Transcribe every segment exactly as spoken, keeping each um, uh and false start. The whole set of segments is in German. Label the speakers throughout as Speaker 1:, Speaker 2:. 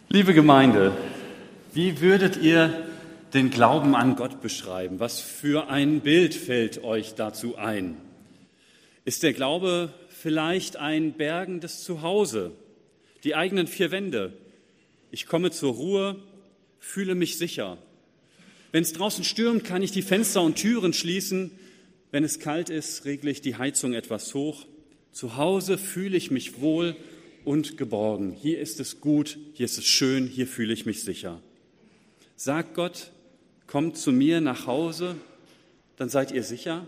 Speaker 1: Liebe Gemeinde, wie würdet ihr den Glauben an Gott beschreiben? Was für ein Bild fällt euch dazu ein? Ist der Glaube vielleicht ein bergendes Zuhause, die eigenen vier Wände? Ich komme zur Ruhe, fühle mich sicher. Wenn es draußen stürmt, kann ich die Fenster und Türen schließen. Wenn es kalt ist, regle ich die Heizung etwas hoch. Zu Hause fühle ich mich wohl und geborgen. Hier ist es gut, hier ist es schön, hier fühle ich mich sicher. Sagt Gott, kommt zu mir nach Hause, dann seid ihr sicher?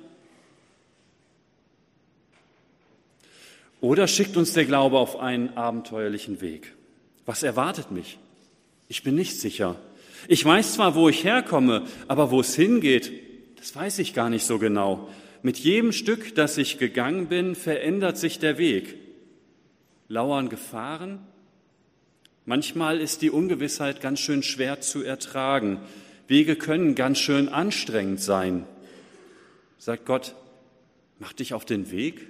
Speaker 1: Oder schickt uns der Glaube auf einen abenteuerlichen Weg? Was erwartet mich? Ich bin nicht sicher. Ich weiß zwar, wo ich herkomme, aber wo es hingeht, das weiß ich gar nicht so genau. Mit jedem Stück, das ich gegangen bin, verändert sich der Weg. Lauern Gefahren? Manchmal ist die Ungewissheit ganz schön schwer zu ertragen. Wege können ganz schön anstrengend sein. Sagt Gott, mach dich auf den Weg?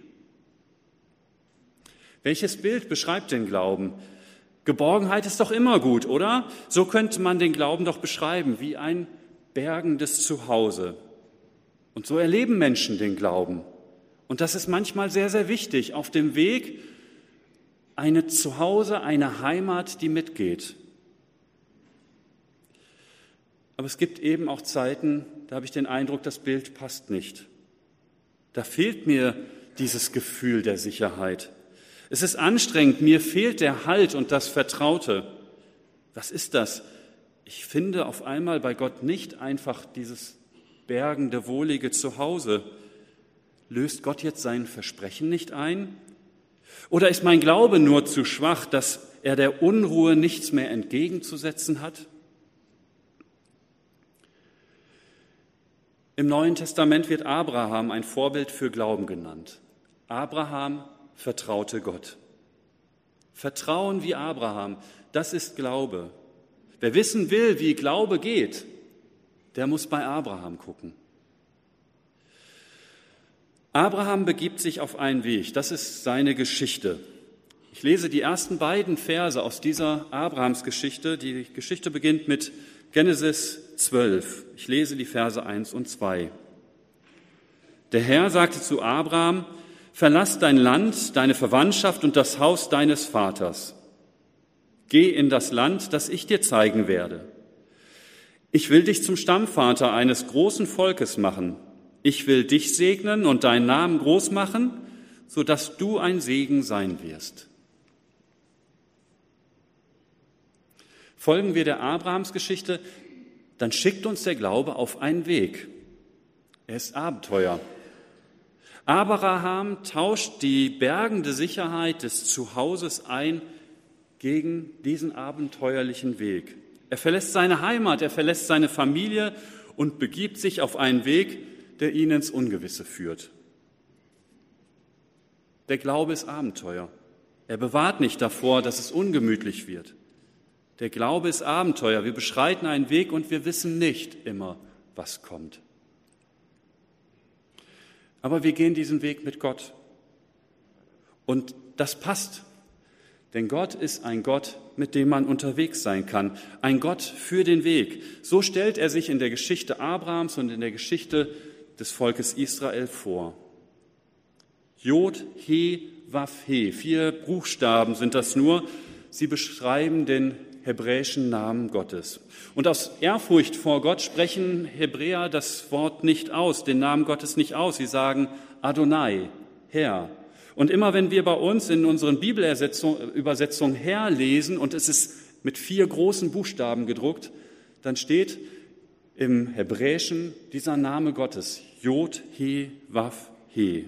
Speaker 1: Welches Bild beschreibt den Glauben? Geborgenheit ist doch immer gut, oder? So könnte man den Glauben doch beschreiben, wie ein bergendes Zuhause. Und so erleben Menschen den Glauben. Und das ist manchmal sehr, sehr wichtig. Auf dem Weg eine Zuhause, eine Heimat, die mitgeht. Aber es gibt eben auch Zeiten, da habe ich den Eindruck, das Bild passt nicht. Da fehlt mir dieses Gefühl der Sicherheit. Es ist anstrengend, mir fehlt der Halt und das Vertraute. Was ist das? Ich finde auf einmal bei Gott nicht einfach dieses bergende, wohlige Zuhause. Löst Gott jetzt sein Versprechen nicht ein? Oder ist mein Glaube nur zu schwach, dass er der Unruhe nichts mehr entgegenzusetzen hat? Im Neuen Testament wird Abraham ein Vorbild für Glauben genannt. Abraham vertraute Gott. Vertrauen wie Abraham, das ist Glaube. Wer wissen will, wie Glaube geht, der muss bei Abraham gucken. Abraham begibt sich auf einen Weg, das ist seine Geschichte. Ich lese die ersten beiden Verse aus dieser Abrahamsgeschichte. Die Geschichte beginnt mit Genesis zwölf. Ich lese die Verse eins und zwei. Der Herr sagte zu Abraham, verlass dein Land, deine Verwandtschaft und das Haus deines Vaters. Geh in das Land, das ich dir zeigen werde. Ich will dich zum Stammvater eines großen Volkes machen. Ich will dich segnen und deinen Namen groß machen, sodass du ein Segen sein wirst. Folgen wir der Abrahamsgeschichte, dann schickt uns der Glaube auf einen Weg. Er ist Abenteuer. Abraham tauscht die bergende Sicherheit des Zuhauses ein gegen diesen abenteuerlichen Weg. Er verlässt seine Heimat, er verlässt seine Familie und begibt sich auf einen Weg, der ihn ins Ungewisse führt. Der Glaube ist Abenteuer. Er bewahrt nicht davor, dass es ungemütlich wird. Der Glaube ist Abenteuer. Wir beschreiten einen Weg und wir wissen nicht immer, was kommt. Aber wir gehen diesen Weg mit Gott. Und das passt. Denn Gott ist ein Gott, mit dem man unterwegs sein kann. Ein Gott für den Weg. So stellt er sich in der Geschichte Abrahams und in der Geschichte des Volkes Israel vor. Jod, He, Waf, He. Vier Buchstaben sind das nur. Sie beschreiben den hebräischen Namen Gottes. Und aus Ehrfurcht vor Gott sprechen Hebräer das Wort nicht aus, den Namen Gottes nicht aus. Sie sagen Adonai, Herr. Und immer wenn wir bei uns in unseren Bibelübersetzungen Herr lesen und es ist mit vier großen Buchstaben gedruckt, dann steht im Hebräischen dieser Name Gottes, Jod, He, Waf, He.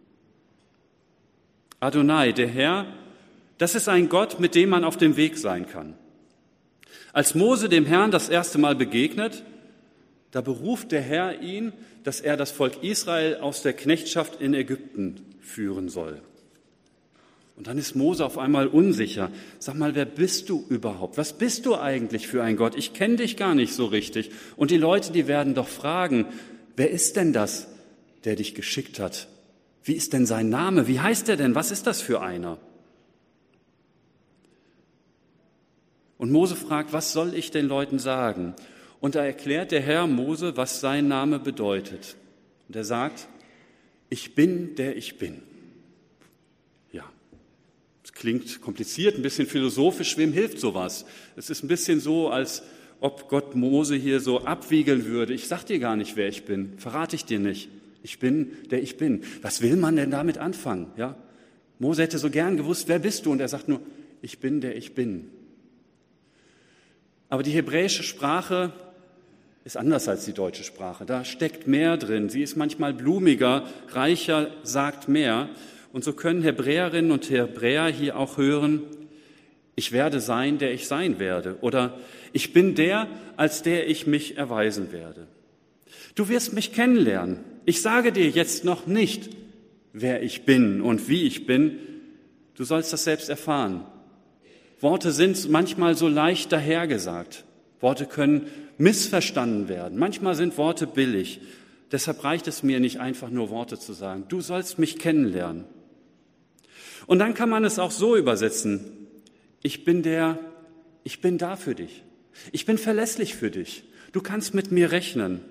Speaker 1: Adonai, der Herr, das ist ein Gott, mit dem man auf dem Weg sein kann. Als Mose dem Herrn das erste Mal begegnet, da beruft der Herr ihn, dass er das Volk Israel aus der Knechtschaft in Ägypten führen soll. Und dann ist Mose auf einmal unsicher. Sag mal, wer bist du überhaupt? Was bist du eigentlich für ein Gott? Ich kenne dich gar nicht so richtig. Und die Leute, die werden doch fragen, wer ist denn das, der dich geschickt hat? Wie ist denn sein Name? Wie heißt er denn? Was ist das für einer? Und Mose fragt, was soll ich den Leuten sagen? Und da erklärt der Herr Mose, was sein Name bedeutet. Und er sagt, ich bin, der ich bin. Ja, es klingt kompliziert, ein bisschen philosophisch. Wem hilft sowas? Es ist ein bisschen so, als ob Gott Mose hier so abwiegeln würde. Ich sag dir gar nicht, wer ich bin. Verrate ich dir nicht. Ich bin, der ich bin. Was will man denn damit anfangen? Ja? Mose hätte so gern gewusst, wer bist du? Und er sagt nur, ich bin, der ich bin. Aber die hebräische Sprache ist anders als die deutsche Sprache. Da steckt mehr drin. Sie ist manchmal blumiger, reicher, sagt mehr. Und so können Hebräerinnen und Hebräer hier auch hören, ich werde sein, der ich sein werde. Oder ich bin der, als der ich mich erweisen werde. Du wirst mich kennenlernen. Ich sage dir jetzt noch nicht, wer ich bin und wie ich bin. Du sollst das selbst erfahren. Worte sind manchmal so leicht dahergesagt. Worte können missverstanden werden. Manchmal sind Worte billig. Deshalb reicht es mir nicht einfach nur Worte zu sagen. Du sollst mich kennenlernen. Und dann kann man es auch so übersetzen. Ich bin der, ich bin da für dich. Ich bin verlässlich für dich. Du kannst mit mir rechnen.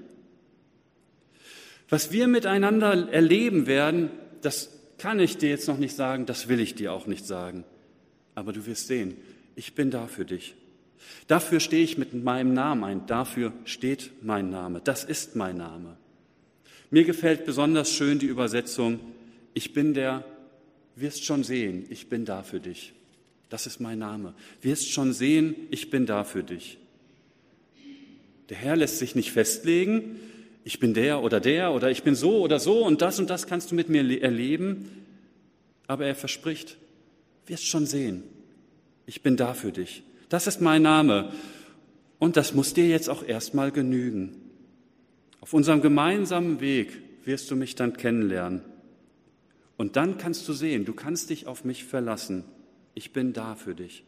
Speaker 1: Was wir miteinander erleben werden, das kann ich dir jetzt noch nicht sagen, das will ich dir auch nicht sagen. Aber du wirst sehen, ich bin da für dich. Dafür stehe ich mit meinem Namen ein. Dafür steht mein Name. Das ist mein Name. Mir gefällt besonders schön die Übersetzung, ich bin der, wirst schon sehen, ich bin da für dich. Das ist mein Name. Wirst schon sehen, ich bin da für dich. Der Herr lässt sich nicht festlegen, ich bin der oder der oder ich bin so oder so und das und das kannst du mit mir erleben. Aber er verspricht, wirst schon sehen, ich bin da für dich. Das ist mein Name und das muss dir jetzt auch erstmal genügen. Auf unserem gemeinsamen Weg wirst du mich dann kennenlernen. Und dann kannst du sehen, du kannst dich auf mich verlassen. Ich bin da für dich.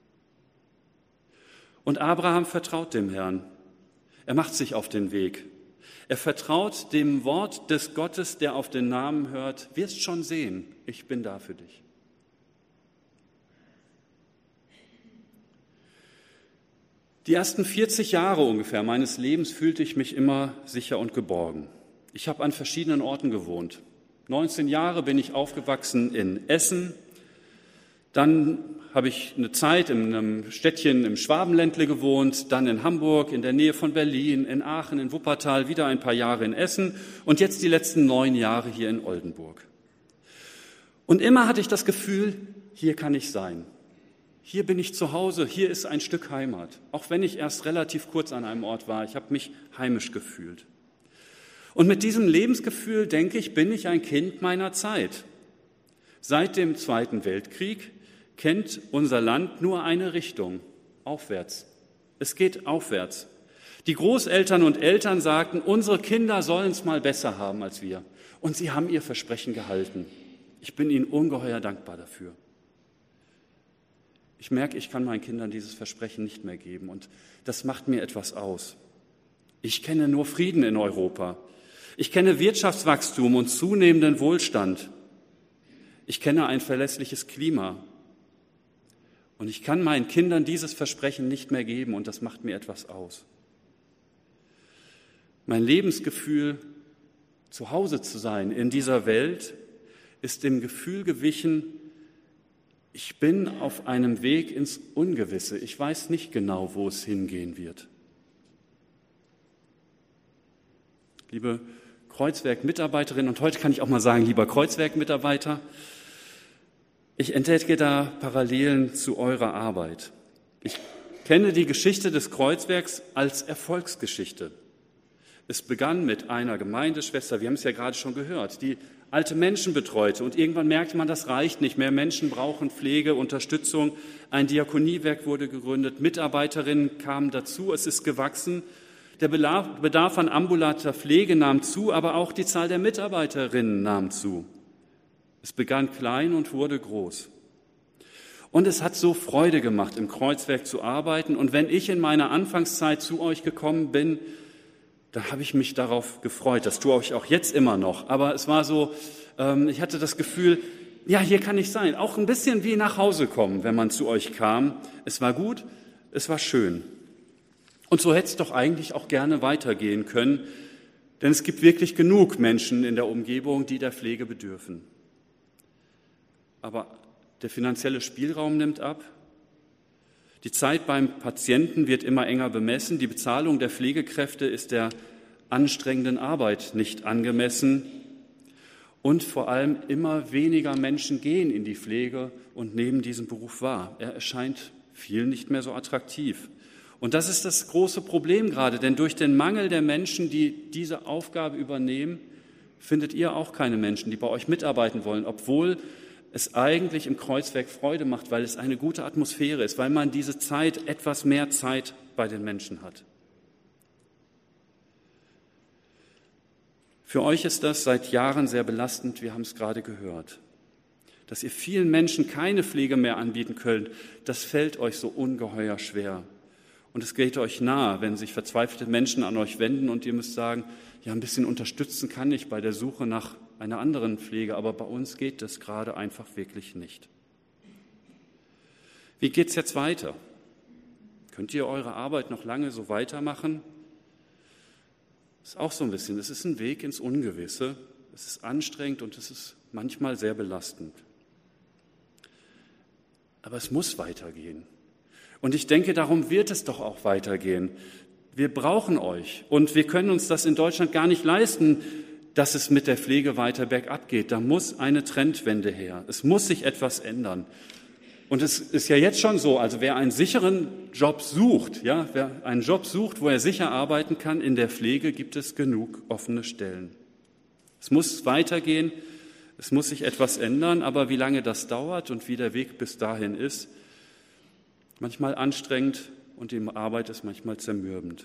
Speaker 1: Und Abraham vertraut dem Herrn. Er macht sich auf den Weg. Er vertraut dem Wort des Gottes, der auf den Namen hört, wirst schon sehen, ich bin da für dich. Die ersten vierzig Jahre ungefähr meines Lebens fühlte ich mich immer sicher und geborgen. Ich habe an verschiedenen Orten gewohnt. neunzehn Jahre bin ich aufgewachsen in Essen. Dann habe ich eine Zeit in einem Städtchen im Schwabenländle gewohnt, dann in Hamburg, in der Nähe von Berlin, in Aachen, in Wuppertal, wieder ein paar Jahre in Essen und jetzt die letzten neun Jahre hier in Oldenburg. Und immer hatte ich das Gefühl, hier kann ich sein. Hier bin ich zu Hause, hier ist ein Stück Heimat. Auch wenn ich erst relativ kurz an einem Ort war, ich habe mich heimisch gefühlt. Und mit diesem Lebensgefühl, denke ich, bin ich ein Kind meiner Zeit. Seit dem Zweiten Weltkrieg kennt unser Land nur eine Richtung, aufwärts. Es geht aufwärts. Die Großeltern und Eltern sagten, unsere Kinder sollen es mal besser haben als wir. Und sie haben ihr Versprechen gehalten. Ich bin ihnen ungeheuer dankbar dafür. Ich merke, ich kann meinen Kindern dieses Versprechen nicht mehr geben und das macht mir etwas aus. Ich kenne nur Frieden in Europa. Ich kenne Wirtschaftswachstum und zunehmenden Wohlstand. Ich kenne ein verlässliches Klima. Und ich kann meinen Kindern dieses Versprechen nicht mehr geben und das macht mir etwas aus. Mein Lebensgefühl, zu Hause zu sein in dieser Welt, ist dem Gefühl gewichen, ich bin auf einem Weg ins Ungewisse. Ich weiß nicht genau, wo es hingehen wird. Liebe Kreuzwerk-Mitarbeiterinnen, und heute kann ich auch mal sagen, lieber Kreuzwerk-Mitarbeiter, ich entdecke da Parallelen zu eurer Arbeit. Ich kenne die Geschichte des Kreuzwerks als Erfolgsgeschichte. Es begann mit einer Gemeindeschwester, wir haben es ja gerade schon gehört, die alte Menschen betreute. Und irgendwann merkte man, das reicht nicht mehr. Menschen brauchen Pflege, Unterstützung. Ein Diakoniewerk wurde gegründet. Mitarbeiterinnen kamen dazu. Es ist gewachsen. Der Bedarf an ambulanter Pflege nahm zu, aber auch die Zahl der Mitarbeiterinnen nahm zu. Es begann klein und wurde groß. Und es hat so Freude gemacht, im Kreuzwerk zu arbeiten. Und wenn ich in meiner Anfangszeit zu euch gekommen bin, da habe ich mich darauf gefreut. Das tue ich auch jetzt immer noch. Aber es war so, ähm, ich hatte das Gefühl, ja, hier kann ich sein. Auch ein bisschen wie nach Hause kommen, wenn man zu euch kam. Es war gut, es war schön. Und so hätte es doch eigentlich auch gerne weitergehen können, denn es gibt wirklich genug Menschen in der Umgebung, die der Pflege bedürfen. Aber der finanzielle Spielraum nimmt ab. Die Zeit beim Patienten wird immer enger bemessen. Die Bezahlung der Pflegekräfte ist der anstrengenden Arbeit nicht angemessen. Und vor allem immer weniger Menschen gehen in die Pflege und nehmen diesen Beruf wahr. Er erscheint vielen nicht mehr so attraktiv. Und das ist das große Problem gerade, denn durch den Mangel der Menschen, die diese Aufgabe übernehmen, findet ihr auch keine Menschen, die bei euch mitarbeiten wollen, obwohl es eigentlich im Kreuzwerk Freude macht, weil es eine gute Atmosphäre ist, weil man diese Zeit, etwas mehr Zeit bei den Menschen hat. Für euch ist das seit Jahren sehr belastend, wir haben es gerade gehört. Dass ihr vielen Menschen keine Pflege mehr anbieten könnt, das fällt euch so ungeheuer schwer. Und es geht euch nahe, wenn sich verzweifelte Menschen an euch wenden und ihr müsst sagen, ja, ein bisschen unterstützen kann ich bei der Suche nach einer anderen Pflege, aber bei uns geht das gerade einfach wirklich nicht. Wie geht es jetzt weiter? Könnt ihr eure Arbeit noch lange so weitermachen? Das ist auch so ein bisschen, es ist ein Weg ins Ungewisse, es ist anstrengend und es ist manchmal sehr belastend. Aber es muss weitergehen. Und ich denke, darum wird es doch auch weitergehen. Wir brauchen euch und wir können uns das in Deutschland gar nicht leisten, dass es mit der Pflege weiter bergab geht. Da muss eine Trendwende her. Es muss sich etwas ändern. Und es ist ja jetzt schon so, also wer einen sicheren Job sucht, ja, wer einen Job sucht, wo er sicher arbeiten kann, in der Pflege gibt es genug offene Stellen. Es muss weitergehen, es muss sich etwas ändern, aber wie lange das dauert und wie der Weg bis dahin ist, manchmal anstrengend und die Arbeit ist manchmal zermürbend.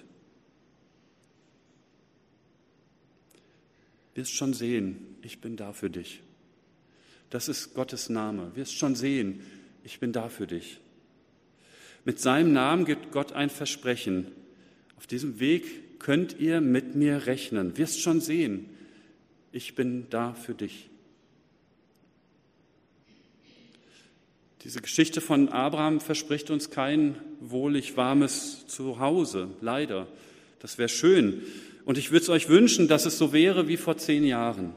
Speaker 1: Wirst schon sehen, ich bin da für dich. Das ist Gottes Name. Wirst schon sehen, ich bin da für dich. Mit seinem Namen gibt Gott ein Versprechen. Auf diesem Weg könnt ihr mit mir rechnen. Wirst schon sehen, ich bin da für dich. Diese Geschichte von Abraham verspricht uns kein wohlig warmes Zuhause, leider. Das wäre schön. Und ich würde es euch wünschen, dass es so wäre wie vor zehn Jahren.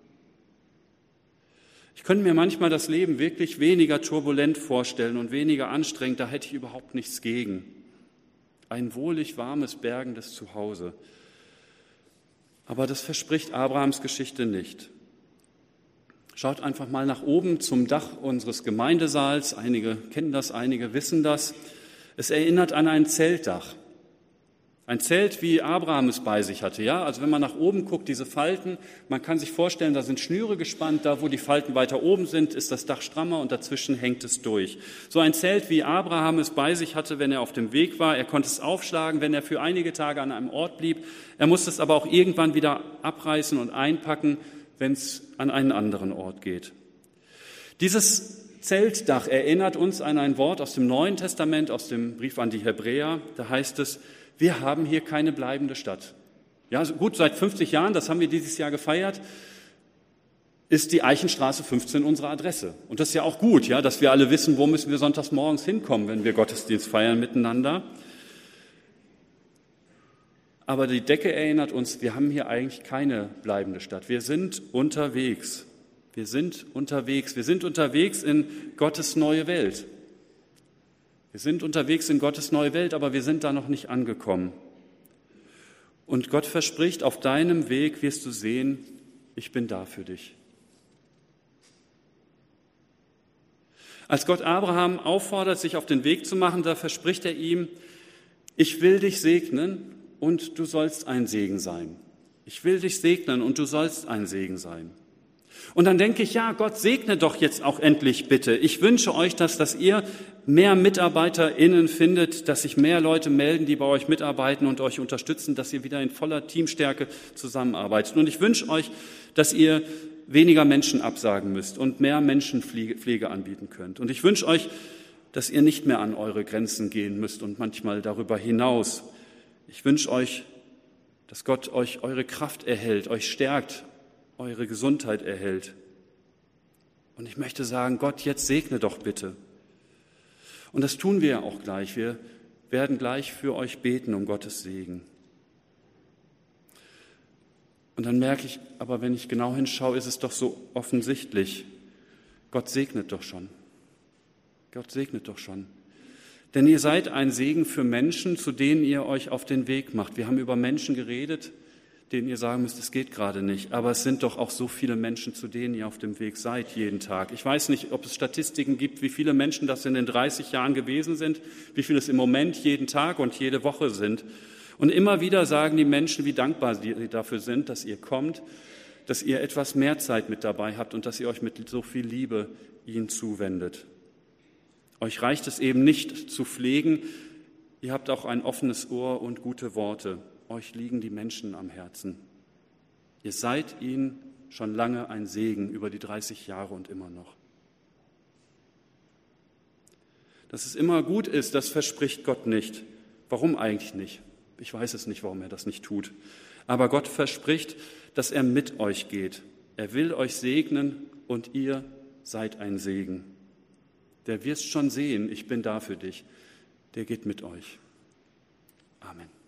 Speaker 1: Ich könnte mir manchmal das Leben wirklich weniger turbulent vorstellen und weniger anstrengend, da hätte ich überhaupt nichts gegen. Ein wohlig warmes, bergendes Zuhause. Aber das verspricht Abrahams Geschichte nicht. Schaut einfach mal nach oben zum Dach unseres Gemeindesaals. Einige kennen das, einige wissen das. Es erinnert an ein Zeltdach. Ein Zelt, wie Abraham es bei sich hatte. Ja, also wenn man nach oben guckt, diese Falten, man kann sich vorstellen, da sind Schnüre gespannt. Da, wo die Falten weiter oben sind, ist das Dach strammer und dazwischen hängt es durch. So ein Zelt, wie Abraham es bei sich hatte, wenn er auf dem Weg war. Er konnte es aufschlagen, wenn er für einige Tage an einem Ort blieb. Er musste es aber auch irgendwann wieder abreißen und einpacken, wenn es an einen anderen Ort geht. Dieses Zeltdach erinnert uns an ein Wort aus dem Neuen Testament, aus dem Brief an die Hebräer. Da heißt es, wir haben hier keine bleibende Stadt. Ja, gut, seit fünfzig Jahren, das haben wir dieses Jahr gefeiert, ist die Eichenstraße fünfzehn unsere Adresse. Und das ist ja auch gut, ja, dass wir alle wissen, wo müssen wir sonntags morgens hinkommen, wenn wir Gottesdienst feiern miteinander. Aber die Decke erinnert uns, wir haben hier eigentlich keine bleibende Stadt. Wir sind unterwegs. Wir sind unterwegs. Wir sind unterwegs in Gottes neue Welt. Wir sind unterwegs in Gottes neue Welt, aber wir sind da noch nicht angekommen. Und Gott verspricht, auf deinem Weg wirst du sehen, ich bin da für dich. Als Gott Abraham auffordert, sich auf den Weg zu machen, da verspricht er ihm, ich will dich segnen und du sollst ein Segen sein. Ich will dich segnen und du sollst ein Segen sein. Und dann denke ich, ja, Gott segne doch jetzt auch endlich bitte. Ich wünsche euch das, dass ihr mehr MitarbeiterInnen findet, dass sich mehr Leute melden, die bei euch mitarbeiten und euch unterstützen, dass ihr wieder in voller Teamstärke zusammenarbeitet. Und ich wünsche euch, dass ihr weniger Menschen absagen müsst und mehr Menschenpflege anbieten könnt. Und ich wünsche euch, dass ihr nicht mehr an eure Grenzen gehen müsst und manchmal darüber hinaus. Ich wünsche euch, dass Gott euch eure Kraft erhält, euch stärkt, eure Gesundheit erhält. Und ich möchte sagen, Gott, jetzt segne doch bitte. Und das tun wir ja auch gleich. Wir werden gleich für euch beten um Gottes Segen. Und dann merke ich, aber wenn ich genau hinschaue, ist es doch so offensichtlich. Gott segnet doch schon. Gott segnet doch schon. Denn ihr seid ein Segen für Menschen, zu denen ihr euch auf den Weg macht. Wir haben über Menschen geredet, denen ihr sagen müsst, es geht gerade nicht. Aber es sind doch auch so viele Menschen, zu denen ihr auf dem Weg seid jeden Tag. Ich weiß nicht, ob es Statistiken gibt, wie viele Menschen das in den dreißig Jahren gewesen sind, wie viele es im Moment jeden Tag und jede Woche sind. Und immer wieder sagen die Menschen, wie dankbar sie dafür sind, dass ihr kommt, dass ihr etwas mehr Zeit mit dabei habt und dass ihr euch mit so viel Liebe ihnen zuwendet. Euch reicht es eben nicht zu pflegen, ihr habt auch ein offenes Ohr und gute Worte. Euch liegen die Menschen am Herzen. Ihr seid ihnen schon lange ein Segen über die dreißig Jahre und immer noch. Dass es immer gut ist, das verspricht Gott nicht. Warum eigentlich nicht? Ich weiß es nicht, warum er das nicht tut. Aber Gott verspricht, dass er mit euch geht. Er will euch segnen und ihr seid ein Segen. Der wirst schon sehen, ich bin da für dich. Der geht mit euch. Amen.